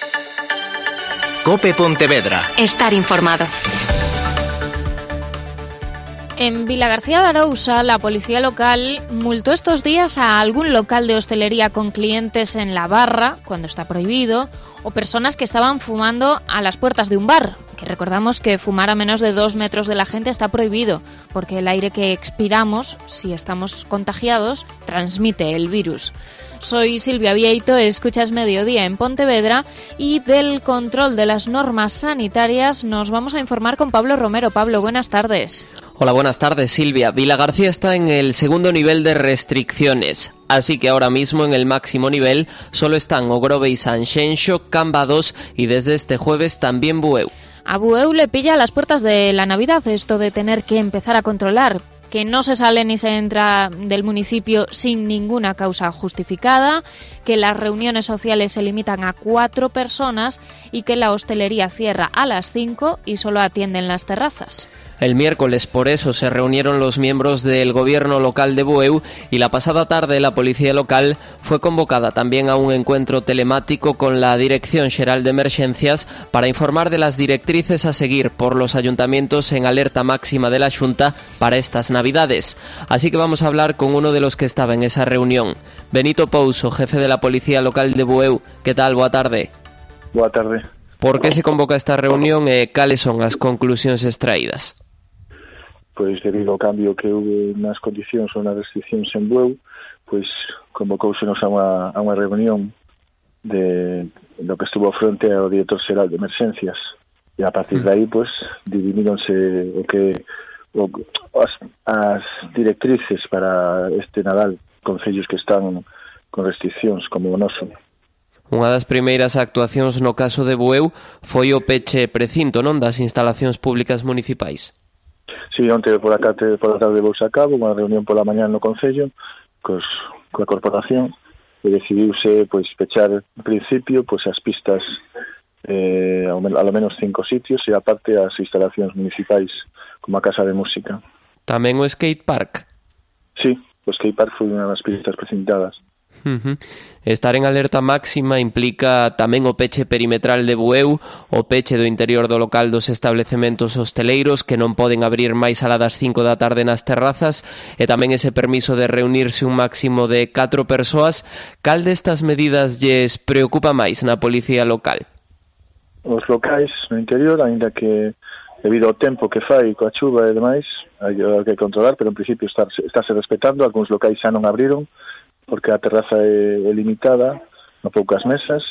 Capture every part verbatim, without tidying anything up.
COPE Pontevedra. Estar informado. En Vilagarcía de Arousa, la policía local multó estos días a algún local de hostelería con clientes en la barra, cuando está prohibido, o personas que estaban fumando a las puertas de un bar, que recordamos que fumar a menos de dos metros de la gente está prohibido, porque el aire que expiramos, si estamos contagiados, transmite el virus. Soy Silvia Vieito, escuchas Mediodía en Pontevedra, y del control de las normas sanitarias nos vamos a informar con Pablo Romero. Pablo, buenas tardes. Hola, buenas tardes, Silvia. Vilagarcía está en el segundo nivel de restricciones, así que ahora mismo en el máximo nivel solo están Ogrove y Sanxenxo, Cambados y desde este jueves también Bueu. A Bueu le pilla a las puertas de la Navidad esto de tener que empezar a controlar que no se sale ni se entra del municipio sin ninguna causa justificada, que las reuniones sociales se limitan a cuatro personas y que la hostelería cierra a las cinco y solo atienden las terrazas. El miércoles por eso se reunieron los miembros del gobierno local de Bueu y la pasada tarde la policía local fue convocada también a un encuentro telemático con la Dirección Xeral de Emerxencias para informar de las directrices a seguir por los ayuntamientos en alerta máxima de la Xunta para estas Navidades. Así que vamos a hablar con uno de los que estaba en esa reunión. Benito Pouso, jefe de la policía local de Bueu. ¿Qué tal? Boa tarde. Boa tarde. Por que se convoca esta reunión e cales son as conclusións extraídas? Pois debido ao cambio que houve nas condicións ou nas restriccións en Bueu, pois convocousenos a unha, a unha reunión de do que estuvo fronte ao director xeral de Emerxencias e a partir de aí, pois, dividíronse o que o, as, as directrices para este Nadal, concellos que están con restriccións como o noso. Unha das primeiras actuacións no caso de Bueu foi o peche precinto, non, das instalacións públicas municipais. Sí, onte por a tarde, por a tarde vou a cabo unha reunión pola mañá no Concello cos, coa corporación e decidiuse pois pechar en principio pois as pistas eh, ao, ao menos cinco sitios e aparte as instalacións municipais como a Casa de Música. Tamén o skate park? Sí, o skate park foi unha das pistas precintadas. Uh-huh. Estar en alerta máxima implica tamén o peche perimetral de Bueu, o peche do interior do local dos establecementos hosteleiros que non poden abrir máis alá das cinco da tarde nas terrazas e tamén ese permiso de reunirse un máximo de catro persoas. Cal destas medidas lles preocupa máis na policía local? Os locais no interior, aínda que debido ao tempo que fai coa chuva e demais, hai que controlar, pero en principio estarse, estarse respetando. Algúns locais xa non abriron porque a terraza é, é limitada, non poucas mesas,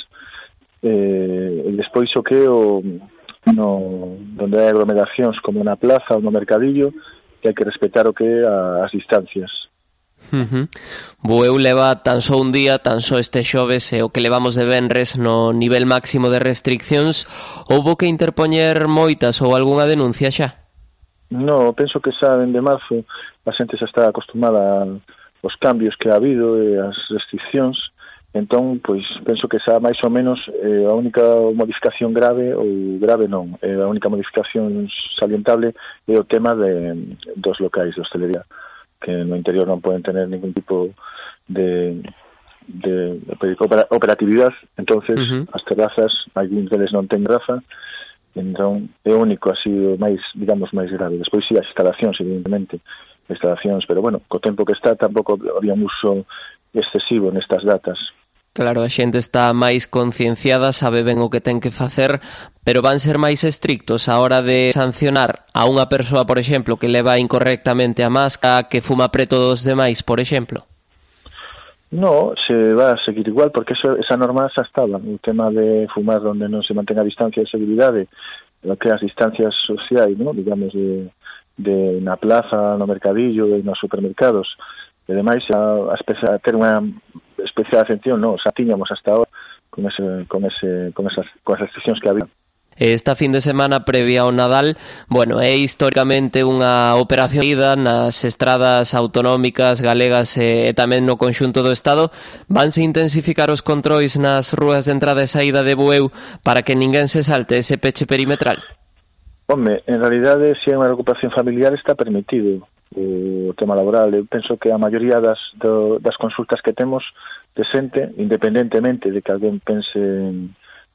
e, e despois o que o, no, donde hai aglomeracións como na plaza ou no mercadillo, que hai que respetar o que é a, as distancias. Uh-huh. Bueu leva tan só un día, tan só este xoves e o que levamos de venres no nivel máximo de restriccións. Houbo que interpoñer moitas ou algunha denuncia xa? No, penso que xa dende marzo a xente xa está acostumada a os cambios que ha habido e as restriccións, entón, pois, penso que xa máis ou menos eh, a única modificación grave, ou grave non, eh, a única modificación salientable é o tema de, dos locais de hostelería, que no interior non poden tener ningún tipo de, de, de operatividade, entonces uh-huh. as terrazas, algúns deles non ten raza, entón, é o único así máis, digamos, máis grave. Despois si as instalacións, evidentemente, instalacións, pero bueno, co tempo que está tampouco había un uso excesivo nestas datas. Claro, a xente está máis concienciada, sabe ben o que ten que facer, pero van ser máis estrictos a hora de sancionar a unha persoa, por exemplo, que leva incorrectamente a máscara, que fuma preto dos demais, por exemplo? No, se va a seguir igual, porque eso, esa norma xa estaba, o tema de fumar onde non se mantenga a distancia de seguridade, lo que as distancias sociais, ¿no? digamos, de de na plaza, no mercadillo e nos supermercados e demais a, a, especial, a ter unha especial atención, no, xa tiñamos hasta ahora con ese, con ese, con esas, con as restriccións que había. Esta fin de semana previa ao Nadal, bueno, é históricamente unha operación ida nas estradas autonómicas galegas e tamén no conxunto do Estado. Vanse intensificar os controis nas rúas de entrada e saída de Bueu para que ninguén se salte ese peche perimetral? Home, en realidade, se hai unha recuperación familiar está permitido o tema laboral. Eu penso que a maioría das, do, das consultas que temos de xente, independentemente de que alguén pense en,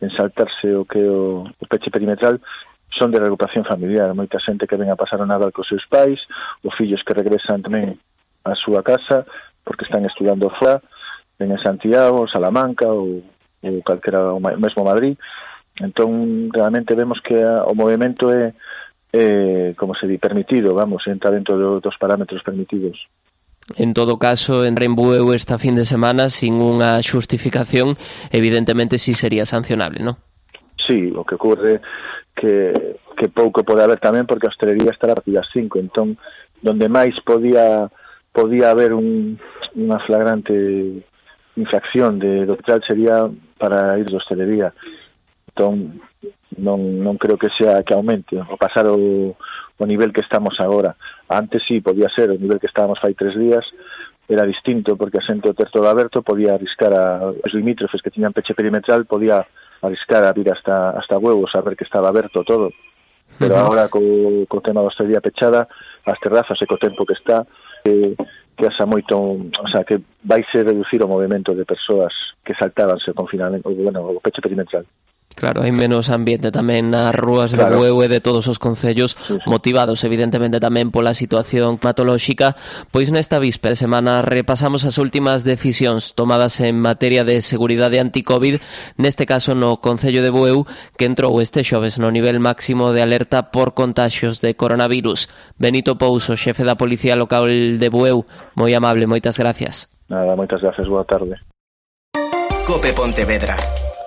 en saltarse o que o, o peche perimetral son de recuperación familiar. Moita xente que ven a pasar o Nadal cos seus pais, os fillos que regresan tamén á súa casa porque están estudando fora, ven en Santiago, Salamanca ou, ou calquera, o mesmo Madrid. Entón, realmente vemos que a, o movimento é, é, como se di, permitido, vamos, entra dentro do, dos parámetros permitidos. En todo caso, en Bueu esta fin de semana, sin unha xustificación, evidentemente sí sería sancionable, ¿no? Sí, o que ocurre que, que pouco pode haber tamén porque a hostelería estará a partir das cinco, entón donde máis podía podía haber un, unha flagrante infracción de do hotel sería para ir de hostelería. Entón non, non creo que sea que aumente o pasar o, o nivel que estamos agora. Antes sí, podía ser o nivel que estábamos fai tres días, era distinto porque a xente o ter todo aberto podía arriscar a os limítrofes que tiñan peche perimetral, podía arriscar a vir hasta hasta Bueu, saber que estaba aberto todo, pero uh-huh. agora co, co tema da hostelería pechada, as terrazas e co tempo que está, que, que asa moito, o sea, que vaise reducir o movimento de persoas que saltábanse o confinamento, bueno, o peche perimetral. Claro, hai menos ambiente tamén nas rúas de claro. Bueu e de todos os concellos, sí, sí. motivados evidentemente tamén pola situación climatolóxica. Pois nesta víspera semana repasamos as últimas decisións tomadas en materia de seguridade anti-COVID, neste caso no concello de Bueu, que entrou este xoves no nivel máximo de alerta por contaxios de coronavirus. Benito Pouso, xefe da Policía Local de Bueu, moi amable, moitas gracias. Nada, moitas gracias, boa tarde. COPE Pontevedra.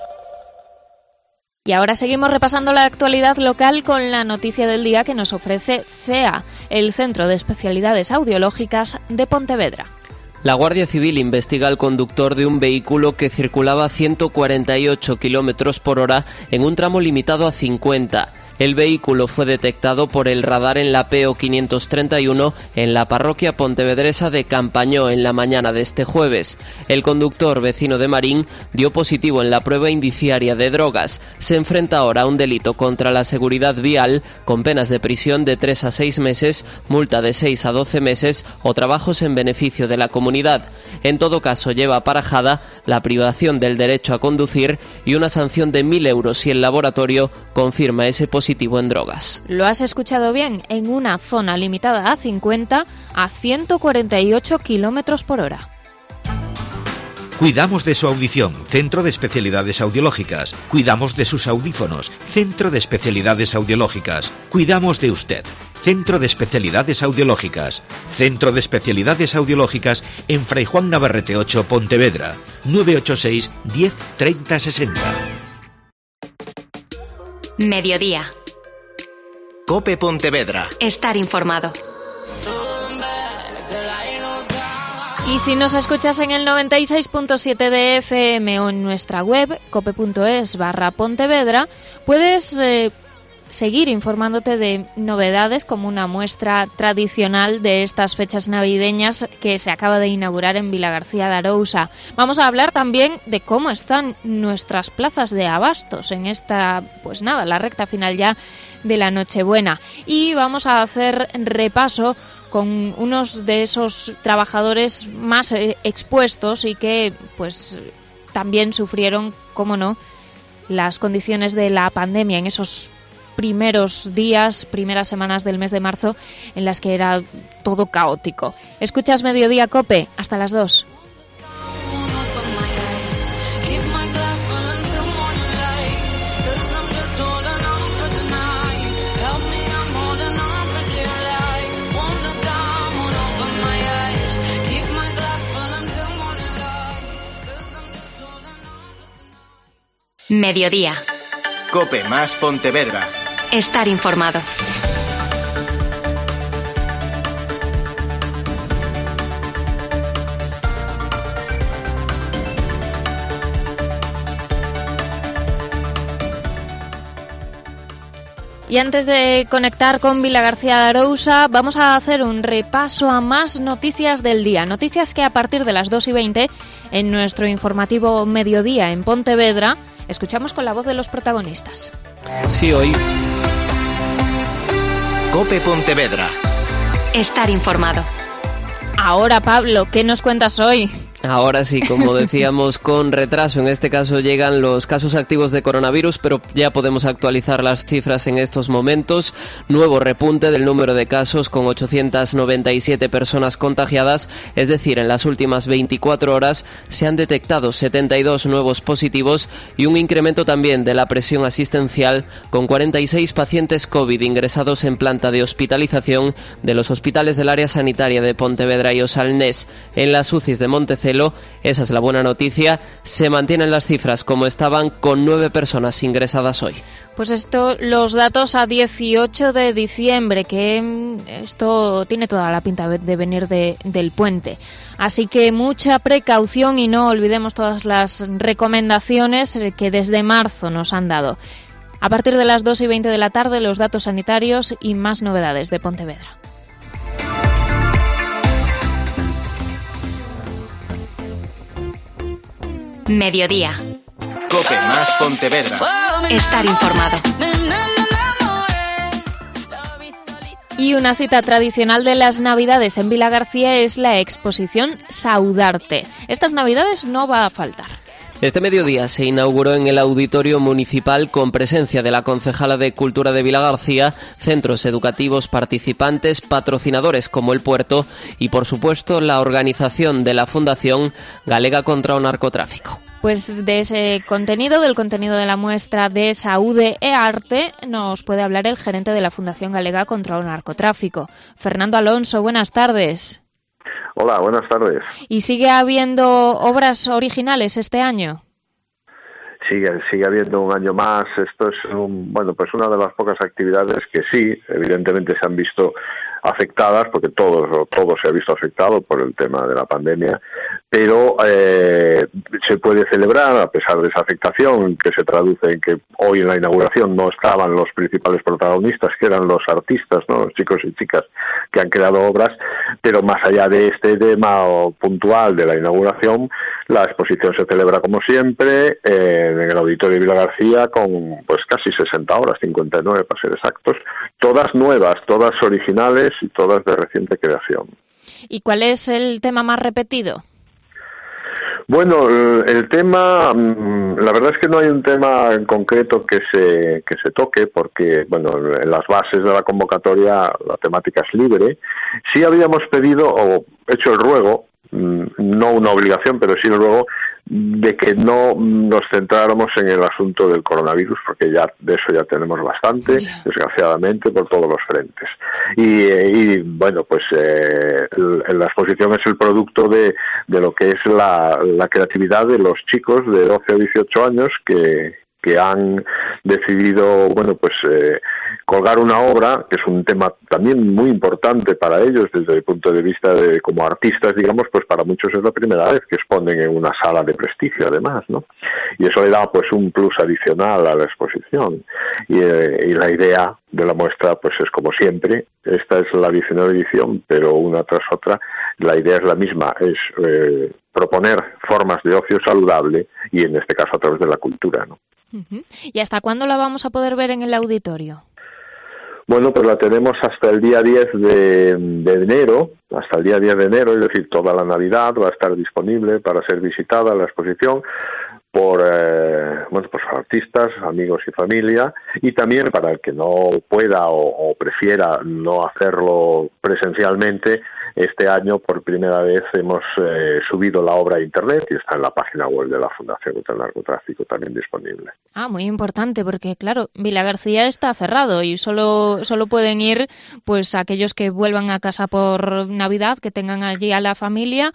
Y ahora seguimos repasando la actualidad local con la noticia del día que nos ofrece C E A, el Centro de Especialidades Audiológicas de Pontevedra. La Guardia Civil investiga al conductor de un vehículo que circulaba a ciento cuarenta y ocho kilómetros por hora en un tramo limitado a cincuenta. El vehículo fue detectado por el radar en la P O quinientos treinta y uno en la parroquia pontevedresa de Campañó en la mañana de este jueves. El conductor, vecino de Marín, dio positivo en la prueba indiciaria de drogas. Se enfrenta ahora a un delito contra la seguridad vial con penas de prisión de tres a seis meses, multa de seis a doce meses o trabajos en beneficio de la comunidad. En todo caso, lleva aparejada la privación del derecho a conducir y una sanción de mil euros si el laboratorio confirma ese positivo en drogas. Lo has escuchado bien, en una zona limitada a cincuenta a ciento cuarenta y ocho kilómetros por hora. Cuidamos de su audición, Centro de Especialidades Audiológicas. Cuidamos de sus audífonos, Centro de Especialidades Audiológicas. Cuidamos de usted, Centro de Especialidades Audiológicas. Centro de Especialidades Audiológicas en Fray Juan Navarrete ocho, Pontevedra. nueve ocho seis, diez, treinta, sesenta. Mediodía. COPE Pontevedra. Estar informado. Y si nos escuchas en el noventa y seis punto siete de F M o en nuestra web, cope.es barra Pontevedra, puedes eh, seguir informándote de novedades como una muestra tradicional de estas fechas navideñas que se acaba de inaugurar en Vilagarcía de Arousa. Vamos a hablar también de cómo están nuestras plazas de abastos en esta, pues nada, la recta final ya de la Nochebuena. Y vamos a hacer repaso con unos de esos trabajadores más eh, expuestos y que pues también sufrieron, cómo no, las condiciones de la pandemia en esos primeros días, primeras semanas del mes de marzo en las que era todo caótico. Escuchas Mediodía COPE, hasta las dos. Mediodía. COPE más Pontevedra. Estar informado. Y antes de conectar con Vilagarcía de Arousa, vamos a hacer un repaso a más noticias del día. Noticias que a partir de las dos y veinte, en nuestro informativo Mediodía en Pontevedra, escuchamos con la voz de los protagonistas. Sí, hoy. COPE Pontevedra. Estar informado. Ahora, Pablo, ¿qué nos cuentas hoy? Ahora sí, como decíamos, con retraso. En este caso llegan los casos activos de coronavirus, pero ya podemos actualizar las cifras en estos momentos. Nuevo repunte del número de casos con ochocientas noventa y siete personas contagiadas, es decir, en las últimas veinticuatro horas se han detectado setenta y dos nuevos positivos y un incremento también de la presión asistencial con cuarenta y seis pacientes COVID ingresados en planta de hospitalización de los hospitales del área sanitaria de Pontevedra y Osalnés. En las U C Is de Montecelo, esa es la buena noticia, se mantienen las cifras como estaban, con nueve personas ingresadas hoy. Pues esto, los datos a dieciocho de diciembre, que esto tiene toda la pinta de venir de, del puente. Así que mucha precaución y no olvidemos todas las recomendaciones que desde marzo nos han dado. A partir de las dos y veinte de la tarde, los datos sanitarios y más novedades de Pontevedra. Mediodía. Cope más Pontevedra. Estar informado. Y una cita tradicional de las Navidades en Vilagarcía es la exposición Saudarte. Estas Navidades no va a faltar. Este mediodía se inauguró en el Auditorio Municipal con presencia de la Concejala de Cultura de Vilagarcía, centros educativos participantes, patrocinadores como El Puerto y, por supuesto, la organización de la Fundación Galega contra o Narcotráfico. Pues de ese contenido, del contenido de la muestra de Saúde e Arte, nos puede hablar el gerente de la Fundación Galega contra o Narcotráfico. Fernando Alonso, buenas tardes. Hola, buenas tardes. ¿Y sigue habiendo obras originales este año? Sigue, sigue habiendo un año más. Esto es un, bueno, pues una de las pocas actividades que sí, evidentemente se han visto afectadas, porque todo, todo se ha visto afectado por el tema de la pandemia, pero eh, se puede celebrar a pesar de esa afectación, que se traduce en que hoy en la inauguración no estaban los principales protagonistas, que eran los artistas, ¿no?, los chicos y chicas que han creado obras, pero más allá de este tema puntual de la inauguración, la exposición se celebra como siempre eh, en el Auditorio de Vilagarcía con pues casi sesenta obras, cincuenta y nueve para ser exactos, todas nuevas, todas originales y todas de reciente creación. ¿Y cuál es el tema más repetido? Bueno, el, el tema, la verdad es que no hay un tema en concreto que se que se toque, porque, bueno, en las bases de la convocatoria la temática es libre. Sí habíamos pedido o hecho el ruego, no una obligación, pero sí el ruego, de que no nos centráramos en el asunto del coronavirus, porque ya de eso ya tenemos bastante, desgraciadamente, por todos los frentes. Y, y bueno, pues eh, la exposición es el producto de, de lo que es la, la creatividad de los chicos de doce o dieciocho años que, que han decidido, bueno, pues eh, colgar una obra, que es un tema también muy importante para ellos desde el punto de vista de como artistas, digamos, pues para muchos es la primera vez que exponen en una sala de prestigio, además, ¿no? Y eso le da pues un plus adicional a la exposición. Y, eh, y la idea de la muestra pues es como siempre, esta es la diecinueva edición, pero una tras otra la idea es la misma, es eh, proponer formas de ocio saludable y en este caso a través de la cultura, ¿no? Uh-huh. ¿Y hasta cuándo la vamos a poder ver en el auditorio? Bueno, pues la tenemos hasta el día diez de, de enero, hasta el día diez de enero, es decir, toda la Navidad va a estar disponible para ser visitada la exposición por eh, bueno, pues artistas, amigos y familia, y también para el que no pueda o, o prefiera no hacerlo presencialmente. Este año, por primera vez, hemos eh, subido la obra a Internet y está en la página web de la Fundación contra el Narcotráfico también disponible. Ah, muy importante, porque claro, Vilagarcía está cerrado y solo solo pueden ir pues aquellos que vuelvan a casa por Navidad, que tengan allí a la familia,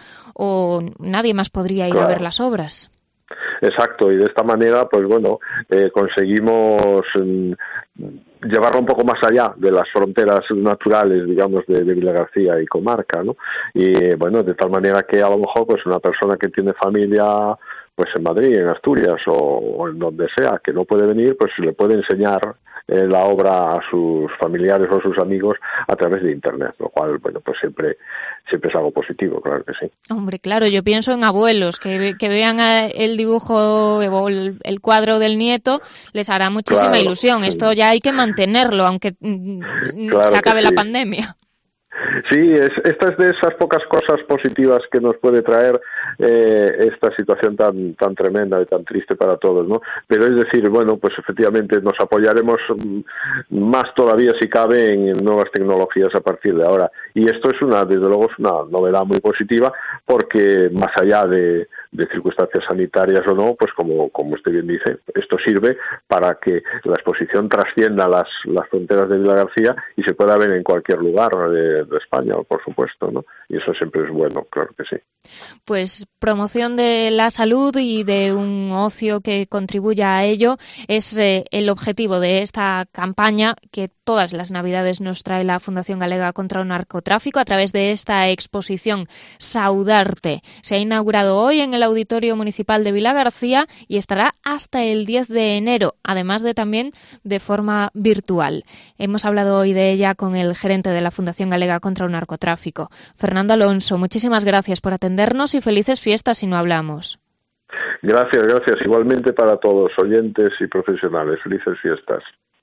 o nadie más podría ir claro. a ver las obras. Exacto, y de esta manera, pues bueno, eh, conseguimos eh, llevarlo un poco más allá de las fronteras naturales, digamos, de, de Vilagarcía y comarca, ¿no? Y bueno, de tal manera que a lo mejor pues una persona que tiene familia pues en Madrid, en Asturias o, o en donde sea, que no puede venir, pues le puede enseñar eh, la obra a sus familiares o a sus amigos a través de Internet, lo cual, bueno, pues siempre siempre es algo positivo, claro que sí. Hombre, claro, yo pienso en abuelos que, que vean el dibujo o el, el cuadro del nieto, les hará muchísima claro, ilusión. Sí. Esto ya hay que mantenerlo, aunque claro se acabe la sí. pandemia. Sí, es, esta es de esas pocas cosas positivas que nos puede traer eh, esta situación tan tan tremenda y tan triste para todos, ¿no? Pero es decir, bueno, pues efectivamente nos apoyaremos más todavía si cabe en nuevas tecnologías a partir de ahora. Y esto es una, desde luego, es una novedad muy positiva porque más allá de, de circunstancias sanitarias o no, pues como, como usted bien dice, esto sirve para que la exposición trascienda las, las fronteras de Vilagarcía y se pueda ver en cualquier lugar de, de España, por supuesto, ¿no? Y eso siempre es bueno, claro que sí. Pues promoción de la salud y de un ocio que contribuya a ello es eh, el objetivo de esta campaña que todas las Navidades nos trae la Fundación Galega contra el Narcotráfico a través de esta exposición Saudarte. Se ha inaugurado hoy en el Auditorio Municipal de Vilagarcía y estará hasta el diez de enero, además de también de forma virtual. Hemos hablado hoy de ella con el gerente de la Fundación Galega contra el Narcotráfico, Fernando Alonso. Muchísimas gracias por atendernos y felices fiestas si no hablamos. Gracias, gracias. Igualmente para todos, oyentes y profesionales. Felices fiestas.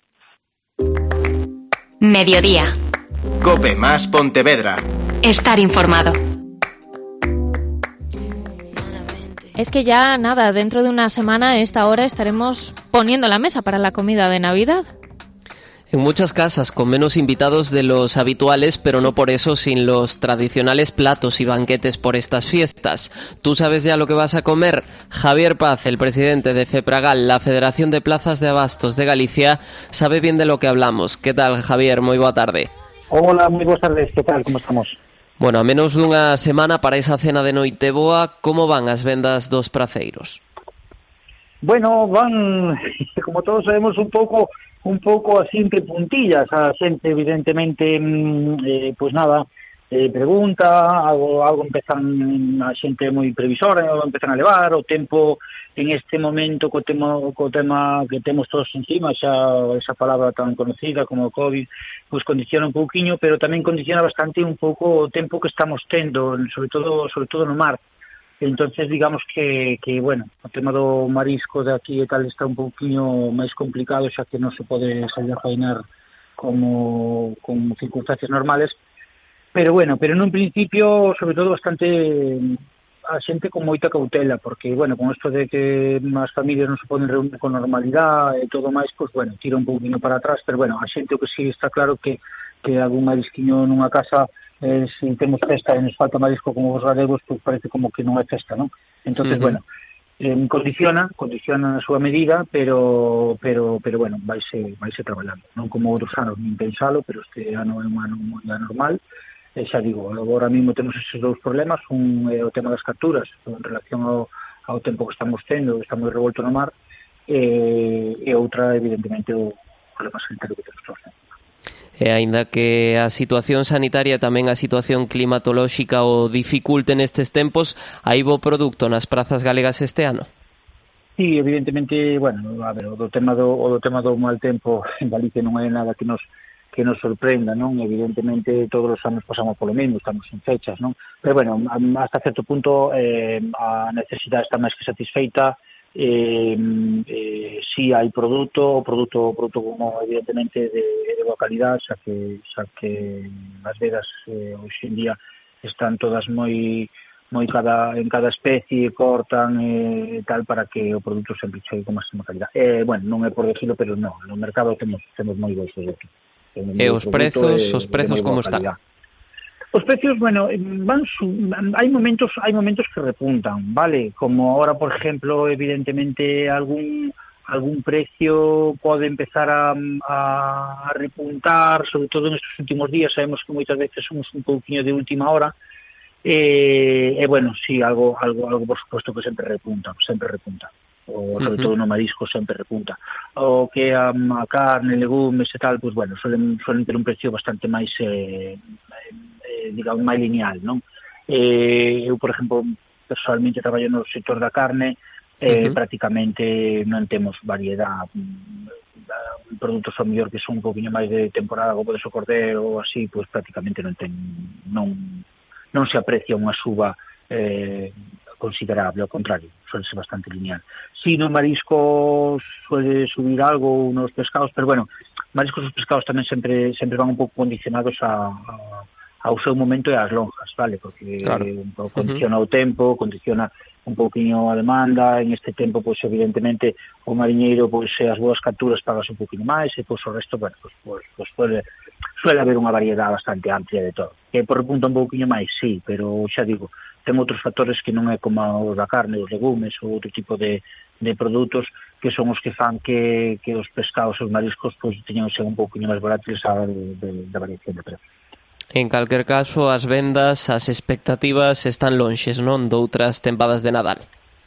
Mediodía. COPE más Pontevedra. Estar informado. Es que ya nada, dentro de una semana a esta hora estaremos poniendo la mesa para la comida de Navidad. En muchas casas con menos invitados de los habituales, pero no por eso sin los tradicionales platos y banquetes por estas fiestas. ¿Tú sabes ya lo que vas a comer? Javier Paz, el presidente de FEPRAGAL, la Federación de Plazas de Abastos de Galicia, sabe bien de lo que hablamos. ¿Qué tal, Javier? Moi boa tarde. Hola, moi boas tardes. ¿Qué tal? ¿Cómo estamos? Bueno, a menos dunha semana para esa cena de Noiteboa, como van as vendas dos praceiros? Bueno, van, como todos sabemos, un pouco un pouco así entre puntillas. A xente, evidentemente, eh, pues nada, eh, pregunta, algo, algo empezan a xente moi previsora, algo empezan a levar, o tempo en este momento co tema, co tema que temos todos encima, xa esa palabra tan conocida como o COVID, pues condiciona un pouquiño, pero tamén condiciona bastante un pouco o tempo que estamos tendo, sobre todo sobre todo no mar. Entonces, digamos que, que, bueno, o tema do marisco de aquí e tal está un pouquiño máis complicado, xa que non se pode salir a fainar como con circunstancias normales, pero bueno, pero nun principio, sobre todo, bastante a xente con moita cautela, porque, bueno, con isto de que as familias non se poden reunir con normalidade e todo máis, pues, bueno, tira un pouquinho para atrás, pero, bueno, a xente o que sí está claro que, que algún marisquiño nunha casa, Eh, si temos festa e nos falta marisco como os galegos, pues parece como que non é festa, non? Entonces, uh-huh. bueno, eh, condiciona, condiciona na súa medida, pero pero pero bueno, vaise vaise traballando, non como outros anos nin pensalo, pero este ano é un ano moi anormal. E xa digo, agora mesmo temos esos dous problemas, un é o tema das capturas en relación ao, ao tempo que estamos tendo, que está moi revolto no mar, e, e outra, evidentemente, o problema sanitario que temos todos. E aínda que a situación sanitaria e tamén a situación climatolóxica o dificulte nestes tempos, hai bo produto nas prazas galegas este ano? Sí, evidentemente, bueno, a ver, o do tema do, o do tema do mal tempo en Galicia non hai nada que nos que nos sorprenda, non? Evidentemente todos os anos pasamos polo mesmo, estamos en fechas, non? Pero bueno, hasta certo punto eh, a necesidade está máis que satisfeita. Eh, eh, si hai produto, o produto, produto como evidentemente de, de boa calidad, xa que, xa que as vedas eh, hoxe en día están todas moi moi cada en cada especie, cortan e eh, tal para que o produto sempre chegue con máxima calidad. Eh, bueno, non é por decirlo, pero non, no mercado temos temos moi bons produtos. E os prezos, os prezos como están? Os precios, bueno, van su... hai momentos hai momentos que repuntan, vale? Como ahora, por ejemplo, evidentemente algún algún precio pode empezar a, a repuntar, sobre todo en estes últimos días. Sabemos que moitas veces somos un pouquinho de última hora. E, e bueno, sí, algo algo algo por suposto que sempre repunta, sempre repunta. O sobre todo no marisco sempre repunta. O que a, a carne, legumes e tal, pues bueno, suelen suelen ter un precio bastante máis eh, eh, digamos, máis lineal, non? Eh, eu, por exemplo, personalmente traballo no sector da carne, eh, uh-huh. prácticamente non temos variedade, produtos ao mellor que son un poquinho máis de temporada, como pode ser o cordero ou así, pois prácticamente non ten non non se aprecia unha suba eh, considerable, ao contrario, suele ser bastante lineal. Si no mariscos suele subir algo, unos pescados, pero bueno, mariscos e pescados tamén sempre sempre van un pouco condicionados a, a ao seu momento e ás lonjas, vale? Porque claro. condiciona uh-huh. o tempo, condiciona un pouquiño a demanda. En este tempo, pois evidentemente o mariñeiro, pois as boas capturas pagas un pouquiño máis e pois o resto, bueno, pois, pois, pois suele, suele haber unha variedade bastante amplia de todo. Que por punto un pouquiño máis, sí, pero xa digo, ten outros factores que non é como os da carne, os legumes ou outro tipo de, de produtos que son os que fan que, que os pescados e os mariscos pois teñan ser un pouquiño máis volátiles a de, de, da variación de precio. En calquer caso, as vendas, as expectativas están lonxes, non, doutras tempadas de Nadal.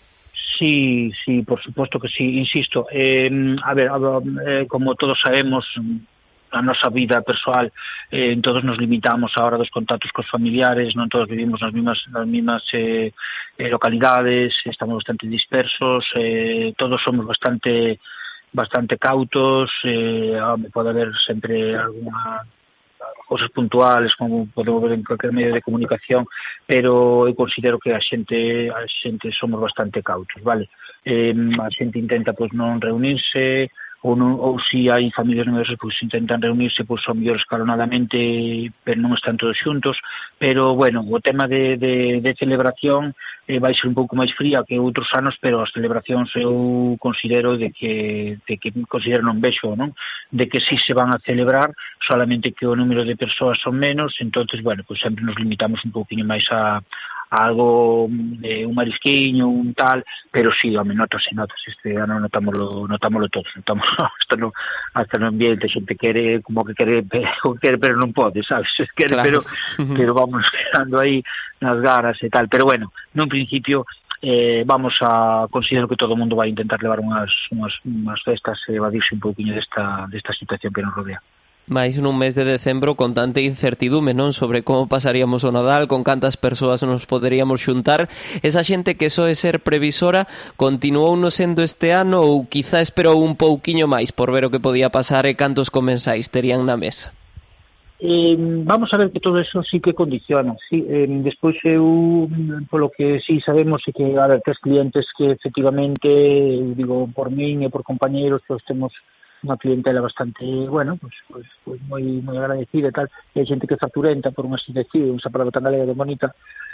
Sí, sí, por suposto que sí, insisto. Eh, a ver, a, eh, como todos sabemos, a nosa vida persoal, eh, todos nos limitamos a hora dos contactos cos familiares, non todos vivimos nas mesmas, nas mesmas eh, eh, localidades, estamos bastante dispersos, eh, todos somos bastante bastante cautos, eh, pode haber sempre alguna cosas puntuales como podemos ver en cualquier medio de comunicación, pero eu considero que a xente a xente somos bastante cautos, vale? Eh, a xente intenta pois non reunirse, ou, non, ou si hai familias numerosas pois intentan reunirse pois ao mellor escalonadamente, pero non están todos xuntos, pero bueno, o tema de, de, de celebración eh, vai ser un pouco máis fría que outros anos, pero as celebracións eu considero de que, de que considero non vexo, non? De que si se van a celebrar, solamente que o número de persoas son menos, entonces, bueno, pues sempre nos limitamos un pouquinho máis a, a algo, eh, un marisquiño, un tal, pero si, sí, home, notas e notas, este ano notámoslo, notámoslo todos, notamos hasta no, hasta no ambiente, xente quere, como que quere, pero, quere, pero non pode, sabes? Quere, claro. pero, pero vamos quedando aí nas ganas e tal, pero bueno, nun principio eh, vamos a, considero que todo o mundo vai intentar levar unhas, unhas, unhas festas e evadirse un pouquinho desta, desta situación que nos rodea. Mais nun mes de decembro con tanta incertidume, non, sobre como pasaríamos o Nadal, con cantas persoas nos poderíamos xuntar. Esa xente que soe ser previsora continuou no sendo este ano ou quizá esperou un pouquiño máis por ver o que podía pasar e cantos comensais terían na mesa? Eh, vamos a ver que todo eso sí que condiciona, sí. Eh, despois eu, polo que sí sabemos é que, a ver, tes clientes que efectivamente, digo, por min e por compañeros, pues temos unha clientela bastante, bueno, pues, pues, pues moi, moi agradecida e tal, e hai xente que facturenta por unha situación, esa palabra tan galega de bonita,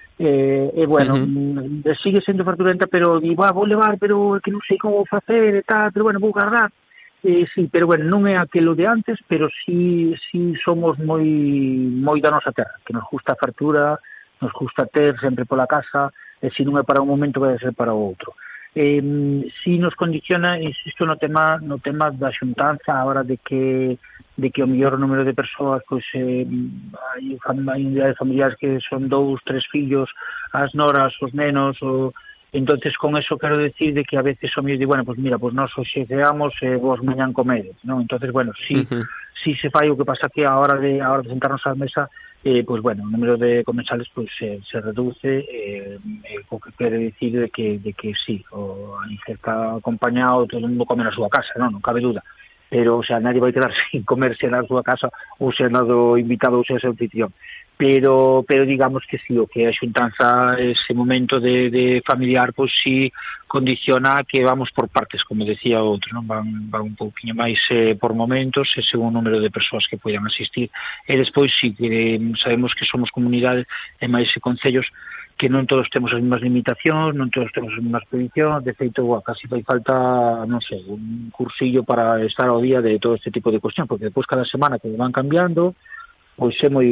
e, e bueno, uh-huh. sigue sendo facturenta, pero digo, ah, vou levar, pero que non sei como facer e tal, pero bueno, vou guardar. Eh, sí, pero bueno, non é aquilo de antes, pero sí, sí somos moi moi da nosa terra, que nos gusta a fartura, nos gusta ter sempre pola casa, e se non é para un momento vai ser para o outro. Eh, si nos condiciona, insisto, no tema no tema da xuntanza, a hora de que de que o mellor número de persoas, pois eh, hai, hai unidades familiares que son dous, tres fillos, as noras, os nenos, o entonces con eso quero decir de que a veces o mellor di, bueno, pois mira, pois nós hoxe ceamos e eh, vos mañán comedes, non? Entonces, bueno, si uh-huh. si se fai o que pasa que a hora de a hora de sentarnos á mesa, eh, pues bueno, o número de comensales pues eh, se reduce, eh, eh, o que quere dicir de que de que sí, o a cerca acompañado, todo o mundo come na súa casa, non, non cabe duda, pero o sea, nadie vai quedar sin comerse na súa casa ou se nado invitado ou se ese anfitrión. Pero, pero digamos que sí, o que a xuntanza, ese momento de, de familiar, pois sí condiciona que vamos por partes, como decía outro, non? Van, van un pouquinho máis eh, por momentos, e según o número de persoas que poidan asistir. E despois sí que sabemos que somos comunidades e máis concellos que non todos temos as mesmas limitacións, non todos temos as mesmas prohibicións, de feito, bueno, casi fai falta, non sei, un cursillo para estar ao día de todo este tipo de cuestión, porque despois cada semana que van cambiando, pois é moi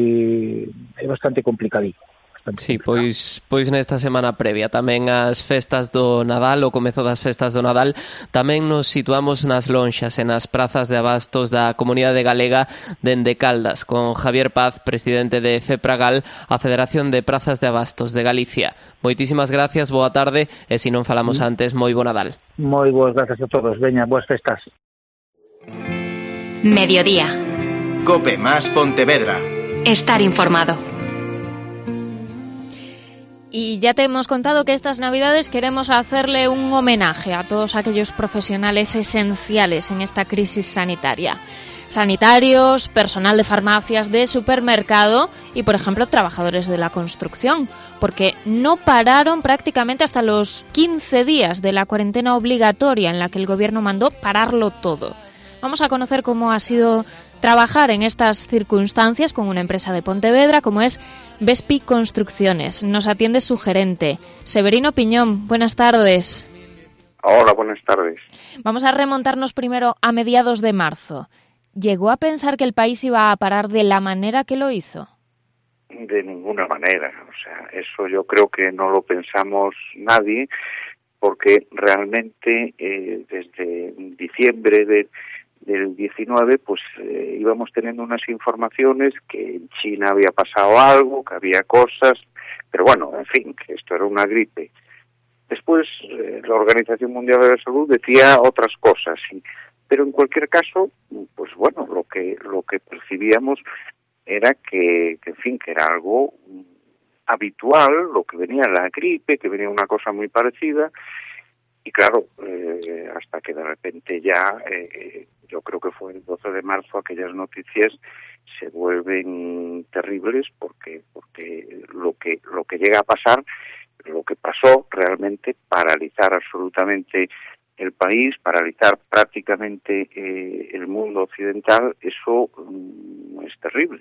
é bastante complicadito. Bastante sí, complicado. pois pois nesta semana previa tamén as festas do Nadal, o comezo das festas do Nadal, tamén nos situamos nas lonxas e nas prazas de abastos da comunidade galega dende Caldas, con Javier Paz, presidente de FEPRAGAL, a Federación de Prazas de Abastos de Galicia. Moitísimas gracias, boa tarde, e se non falamos mm. antes, moi bo Nadal. Moi boas gracias a todos, veña, boas festas. Mediodía. Cope más Pontevedra. Estar informado. Y ya te hemos contado que estas Navidades queremos hacerle un homenaje a todos aquellos profesionales esenciales en esta crisis sanitaria. Sanitarios, personal de farmacias, de supermercado y, por ejemplo, trabajadores de la construcción, porque no pararon prácticamente hasta los quince días de la cuarentena obligatoria en la que el gobierno mandó pararlo todo. Vamos a conocer cómo ha sido trabajar en estas circunstancias con una empresa de Pontevedra como es Vespi Construcciones. Nos atiende su gerente, Severino Piñón. Buenas tardes. Hola, buenas tardes. Vamos a remontarnos primero a mediados de marzo. ¿Llegó a pensar que el país iba a parar de la manera que lo hizo? De ninguna manera. O sea, eso yo creo que no lo pensamos nadie, porque realmente eh, desde diciembre de, del diecinueve pues eh, íbamos teniendo unas informaciones que en China había pasado algo, que había cosas, pero bueno, en fin, que esto era una gripe. Después eh, la Organización Mundial de la Salud decía otras cosas, sí. Pero en cualquier caso, pues bueno, lo que lo que percibíamos era que, que en fin, que era algo habitual, lo que venía la gripe, que venía una cosa muy parecida, y claro, eh, hasta que de repente ya, eh, yo creo que fue el doce de marzo, aquellas noticias se vuelven terribles, porque porque lo que lo que llega a pasar, lo que pasó realmente, paralizar absolutamente el país, paralizar prácticamente eh, el mundo occidental, eso mm, es terrible.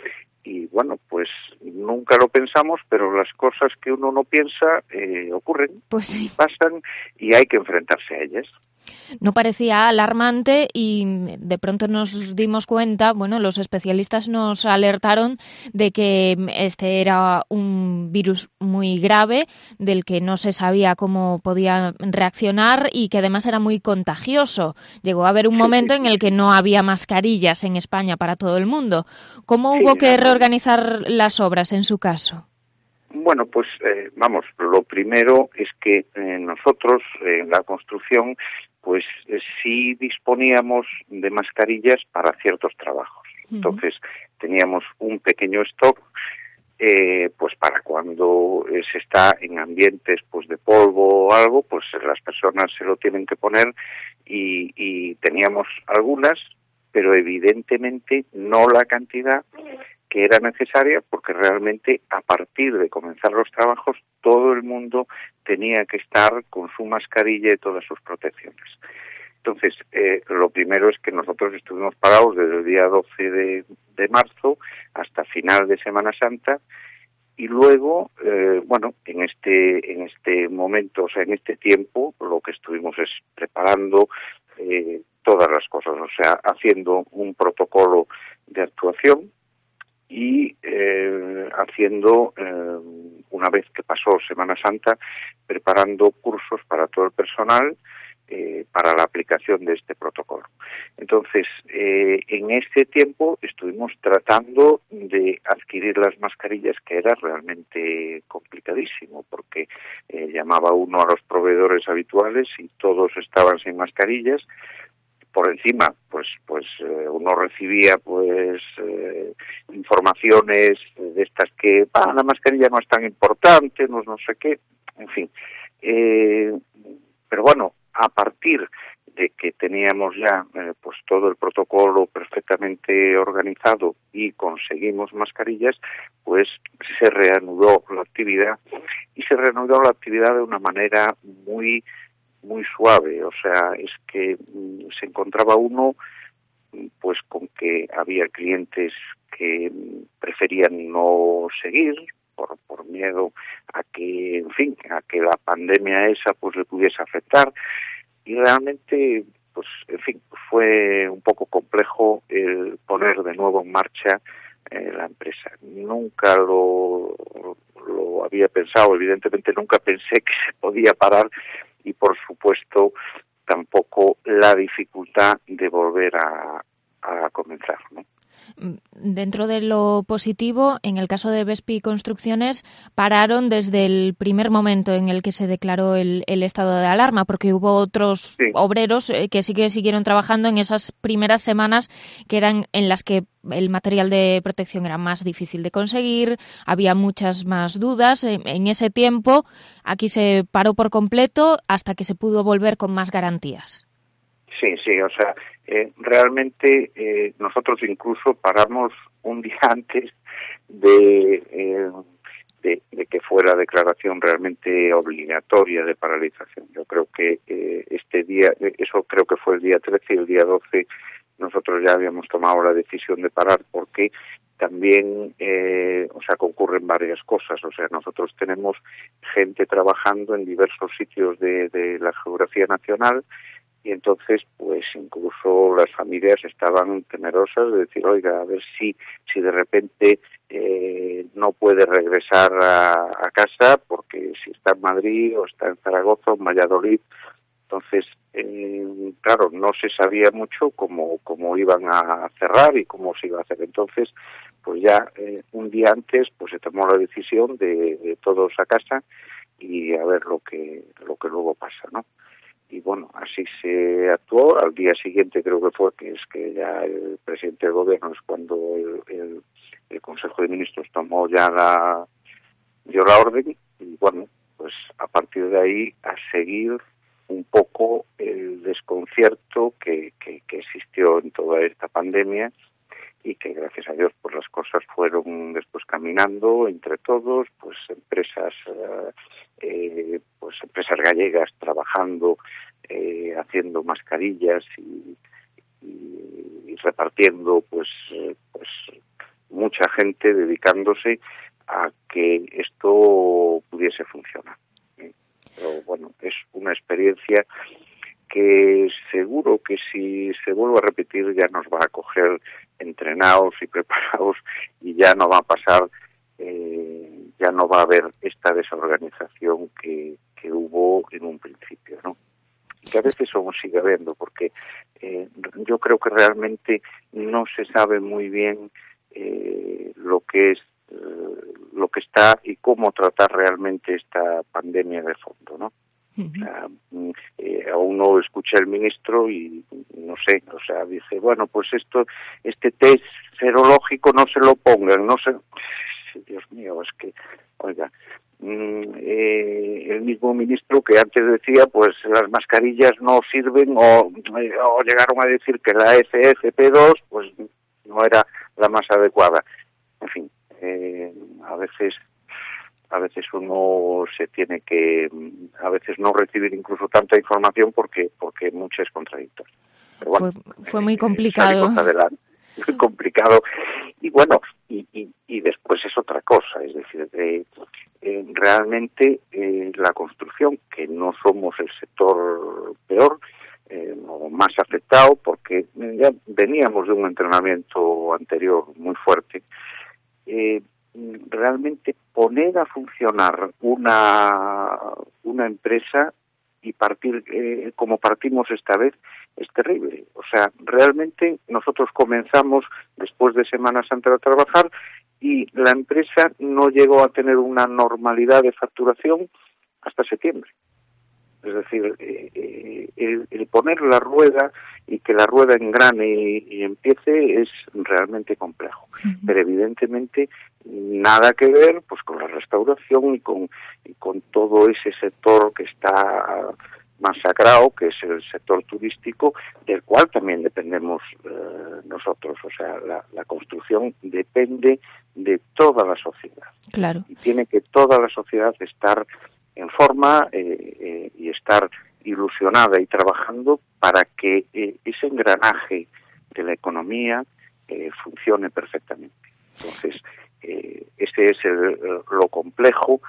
Y bueno, pues nunca lo pensamos, pero las cosas que uno no piensa eh, ocurren, pues sí. pasan y hay que enfrentarse a ellas. No parecía alarmante y de pronto nos dimos cuenta, bueno, los especialistas nos alertaron de que este era un virus muy grave, del que no se sabía cómo podía reaccionar y que además era muy contagioso. Llegó a haber un momento en el que no había mascarillas en España para todo el mundo. ¿Cómo hubo que reorganizar las obras en su caso? Bueno, pues eh, vamos, lo primero es que eh, nosotros en la construcción pues eh, sí disponíamos de mascarillas para ciertos trabajos. Uh-huh. Entonces teníamos un pequeño stock eh, pues para cuando eh, se está en ambientes pues de polvo o algo, pues las personas se lo tienen que poner y, y teníamos algunas, pero evidentemente no la cantidad que era necesaria, porque realmente a partir de comenzar los trabajos todo el mundo tenía que estar con su mascarilla y todas sus protecciones. Entonces, eh, lo primero es que nosotros estuvimos parados desde el día doce de, de marzo hasta final de Semana Santa, y luego, eh, bueno, en este en este momento, o sea, en este tiempo, lo que estuvimos es preparando eh, todas las cosas, o sea, haciendo un protocolo de actuación, y eh, haciendo, eh, una vez que pasó Semana Santa, preparando cursos para todo el personal eh, para la aplicación de este protocolo. Entonces, eh, en este tiempo estuvimos tratando de adquirir las mascarillas, que era realmente complicadísimo, porque eh, llamaba uno a los proveedores habituales y todos estaban sin mascarillas. Por encima, pues pues eh, uno recibía pues eh, informaciones de estas que ah, la mascarilla no es tan importante, no, no sé qué, en fin. Eh, pero bueno, a partir de que teníamos ya eh, pues todo el protocolo perfectamente organizado y conseguimos mascarillas, pues se reanudó la actividad, y se reanudó la actividad de una manera muy muy suave, o sea, es que mm, se encontraba uno pues con que había clientes que preferían no seguir por, por miedo a que, en fin, a que la pandemia esa pues le pudiese afectar, y realmente, pues, en fin, fue un poco complejo el poner de nuevo en marcha eh, la empresa. Nunca lo, lo había pensado, evidentemente nunca pensé que se podía parar, y por supuesto tampoco la dificultad de volver a, a comenzar, ¿no? Dentro de lo positivo, en el caso de Vespi Construcciones, pararon desde el primer momento en el que se declaró el, el estado de alarma, porque hubo otros sí. obreros que sí que siguieron trabajando en esas primeras semanas, que eran en las que el material de protección era más difícil de conseguir, había muchas más dudas. En ese tiempo, aquí se paró por completo hasta que se pudo volver con más garantías. Sí, sí, o sea, eh, realmente eh, nosotros incluso paramos un día antes de, eh, de, de que fuera declaración realmente obligatoria de paralización. Yo creo que eh, este día, eso creo que fue el día trece y el día doce, nosotros ya habíamos tomado la decisión de parar porque también, eh, o sea, concurren varias cosas. O sea, nosotros tenemos gente trabajando en diversos sitios de, de la geografía nacional y entonces, pues, incluso las familias estaban temerosas de decir, oiga, a ver si, si de repente eh, no puede regresar a, a casa porque si está en Madrid o está en Zaragoza o en Valladolid. Entonces, eh, claro, no se sabía mucho cómo, cómo iban a cerrar y cómo se iba a hacer. Entonces, pues ya eh, un día antes, pues se tomó la decisión de, de todos a casa y a ver lo que lo que luego pasa, ¿no? Y bueno, así se actuó. Al día siguiente creo que fue que es que ya el presidente del gobierno es cuando el, el, el Consejo de Ministros tomó ya la dio la orden y bueno, pues a partir de ahí a seguir un poco el desconcierto que, que, que existió en toda esta pandemia y que gracias a Dios pues las cosas fueron después caminando entre todos, pues empresas eh, pues empresas gallegas trabajando, eh, haciendo mascarillas y, y, y repartiendo pues eh, pues mucha gente dedicándose a que esto pudiese funcionar. Pero bueno, es una experiencia que seguro que si se vuelve a repetir ya nos va a coger entrenados y preparados y ya no va a pasar, eh, ya no va a haber esta desorganización que, que hubo en un principio, ¿no? Y que a veces aún sigue habiendo, porque eh, yo creo que realmente no se sabe muy bien eh, lo que es lo que está y cómo tratar realmente esta pandemia de fondo, ¿no? Uh-huh. O sea, eh, a uno escucha el ministro y no sé, o sea, dice, bueno, pues esto, este test serológico no se lo pongan, no se... Dios mío, es que, oiga, mm, eh, el mismo ministro que antes decía, pues las mascarillas no sirven o, eh, o llegaron a decir que la F F P dos, pues no era la más adecuada. En fin, eh, a veces a veces uno se tiene que a veces no recibir incluso tanta información porque porque mucho es contradictorio. Pero bueno, fue, fue muy complicado. Eh, adelante, muy complicado y bueno y, y, y después es otra cosa, es decir, eh, eh, realmente eh, la construcción, que no somos el sector peor eh, o más afectado porque ya veníamos de un entrenamiento anterior muy fuerte. Eh, realmente poner a funcionar una una empresa y partir eh, como partimos esta vez es terrible. O sea, realmente nosotros comenzamos después de Semana Santa a trabajar y la empresa no llegó a tener una normalidad de facturación hasta septiembre. Es decir, eh, eh, el, el poner la rueda y que la rueda engrane y, y empiece es realmente complejo. Uh-huh. Pero evidentemente nada que ver pues con la restauración y con, y con todo ese sector que está masacrado, que es el sector turístico, del cual también dependemos eh, nosotros. O sea, la, la construcción depende de toda la sociedad. Claro. Y tiene que toda la sociedad estar en forma eh, eh, y estar ilusionada y trabajando para que eh, ese engranaje de la economía eh, funcione perfectamente. Entonces, eh, ese es el, lo complejo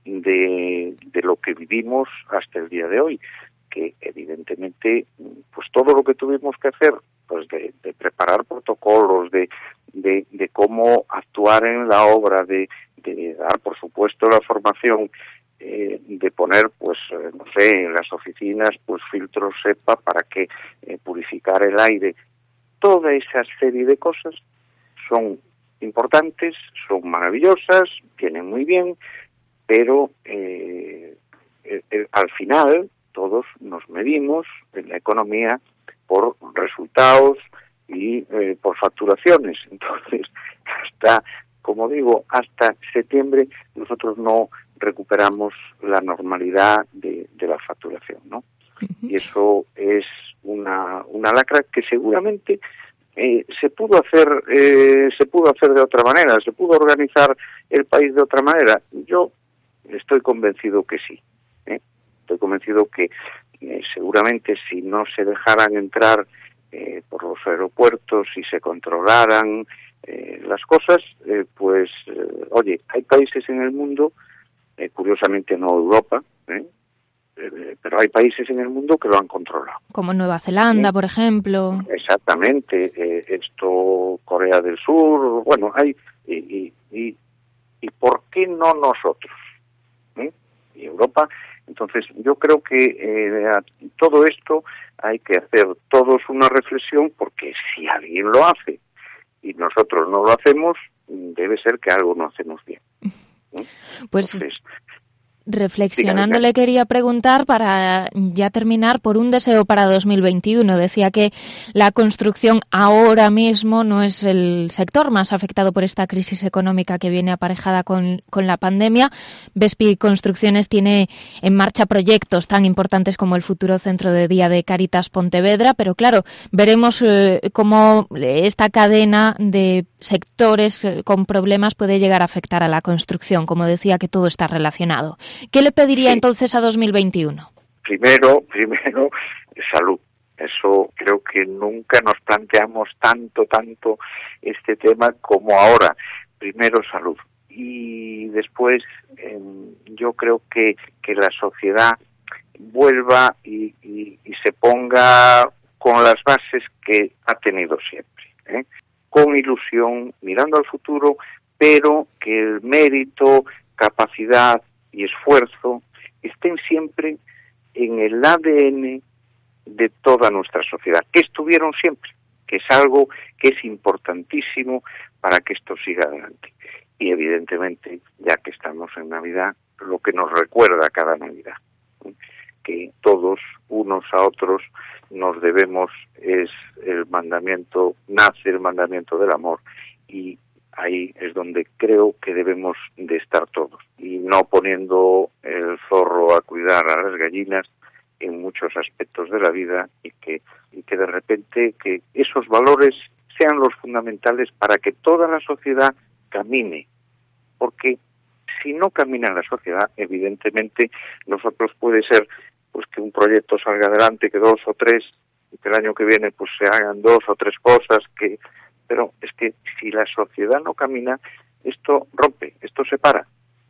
de, de lo que vivimos hasta el día de hoy, que evidentemente pues todo lo que tuvimos que hacer, pues de, de preparar protocolos, de, de, de cómo actuar en la obra, de, de dar, por supuesto, la formación, Eh, de poner, pues, eh, no sé, en las oficinas, pues, filtros SEPA para que eh, purificar el aire. Toda esa serie de cosas son importantes, son maravillosas, vienen muy bien, pero eh, eh, eh, al final todos nos medimos en la economía por resultados y eh, por facturaciones. Entonces, hasta, como digo, hasta septiembre nosotros no recuperamos la normalidad de, de la facturación, ¿no? Uh-huh. Y eso es una, una lacra que seguramente eh, se pudo hacer, eh, se pudo hacer de otra manera, se pudo organizar el país de otra manera. Yo estoy convencido que sí. ¿eh? Estoy convencido que eh, seguramente si no se dejaran entrar eh, por los aeropuertos, si se controlaran eh, las cosas, eh, pues, eh, oye, hay países en el mundo, eh, curiosamente no Europa, ¿eh? Eh, pero hay países en el mundo que lo han controlado. Como Nueva Zelanda, ¿sí? por ejemplo. Exactamente, eh, esto, Corea del Sur, bueno, hay, y, y, y, y ¿por qué no nosotros? ¿Eh? Y Europa. Entonces, yo creo que eh, a todo esto hay que hacer todos una reflexión, porque si alguien lo hace y nosotros no lo hacemos, debe ser que algo no hacemos bien. ¿Eh? Pues... Entonces, reflexionando, le quería preguntar, para ya terminar, por un deseo para dos mil veintiuno. Decía que la construcción ahora mismo no es el sector más afectado por esta crisis económica que viene aparejada con, con la pandemia. Vespi Construcciones tiene en marcha proyectos tan importantes como el futuro centro de día de Cáritas Pontevedra, pero claro, veremos eh, cómo esta cadena de sectores eh, con problemas puede llegar a afectar a la construcción. Como decía, que todo está relacionado. ¿Qué le pediría sí. entonces a dos mil veintiuno? Primero, primero, salud. Eso creo que nunca nos planteamos tanto, tanto este tema como ahora. Primero, salud. Y después, eh, yo creo que, que la sociedad vuelva y, y, y se ponga con las bases que ha tenido siempre, ¿eh? Con ilusión, mirando al futuro, pero que el mérito, capacidad y esfuerzo estén siempre en el A D N de toda nuestra sociedad, que estuvieron siempre, que es algo que es importantísimo para que esto siga adelante. Y evidentemente, ya que estamos en Navidad, lo que nos recuerda cada Navidad, ¿eh? que todos, unos a otros, nos debemos, es el mandamiento, nace el mandamiento del amor, y ahí es donde creo que debemos de estar todos, y no poniendo el zorro a cuidar a las gallinas en muchos aspectos de la vida, y que, y que de repente que esos valores sean los fundamentales para que toda la sociedad camine, porque si no camina la sociedad, evidentemente nosotros puede ser pues que un proyecto salga adelante, que dos o tres, y que el año que viene pues se hagan dos o tres cosas, que pero es que si la sociedad no camina, esto rompe, esto se para.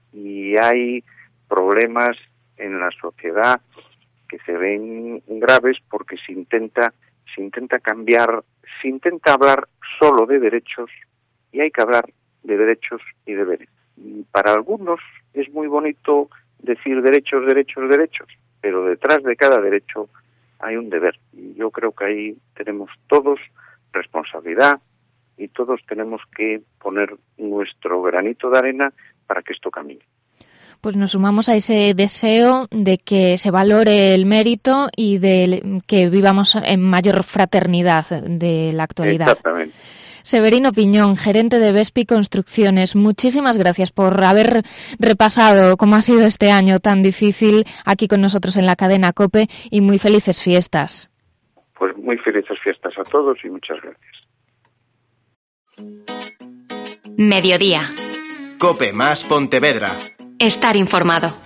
Y hay problemas en la sociedad que se ven graves porque se intenta, se intenta cambiar, se intenta hablar solo de derechos, y hay que hablar de derechos y deberes. Y para algunos es muy bonito decir derechos, derechos, derechos, pero detrás de cada derecho hay un deber. Y yo creo que ahí tenemos todos responsabilidad, y todos tenemos que poner nuestro granito de arena para que esto camine. Pues nos sumamos a ese deseo de que se valore el mérito y de que vivamos en mayor fraternidad de la actualidad. Exactamente. Severino Piñón, gerente de Vespi Construcciones, muchísimas gracias por haber repasado cómo ha sido este año tan difícil aquí con nosotros en la cadena COPE, y muy felices fiestas. Pues muy felices fiestas a todos y muchas gracias. Mediodía. COPE más Pontevedra. Estar informado.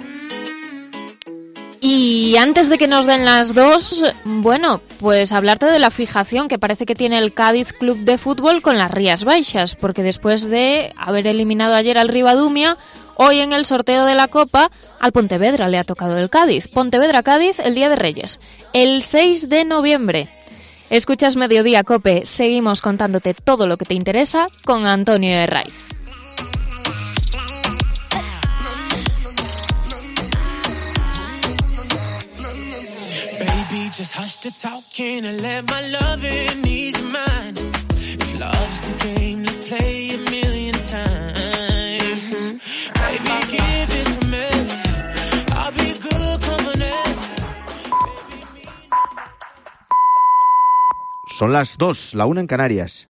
Y antes de que nos den las dos, bueno, pues hablarte de la fijación que parece que tiene el Cádiz Club de Fútbol con las Rías Baixas, porque después de haber eliminado ayer al Ribadumia, hoy en el sorteo de la Copa, al Pontevedra le ha tocado el Cádiz. Pontevedra-Cádiz el Día de Reyes, el seis de noviembre. Escuchas Mediodía COPE, seguimos contándote todo lo que te interesa con Antonio Herraiz. Baby, just hush the talking and let my loving ease your mind. If love's the game, let's play a million times. Baby, give it to me. I'll be good company. Son las dos, la una en Canarias.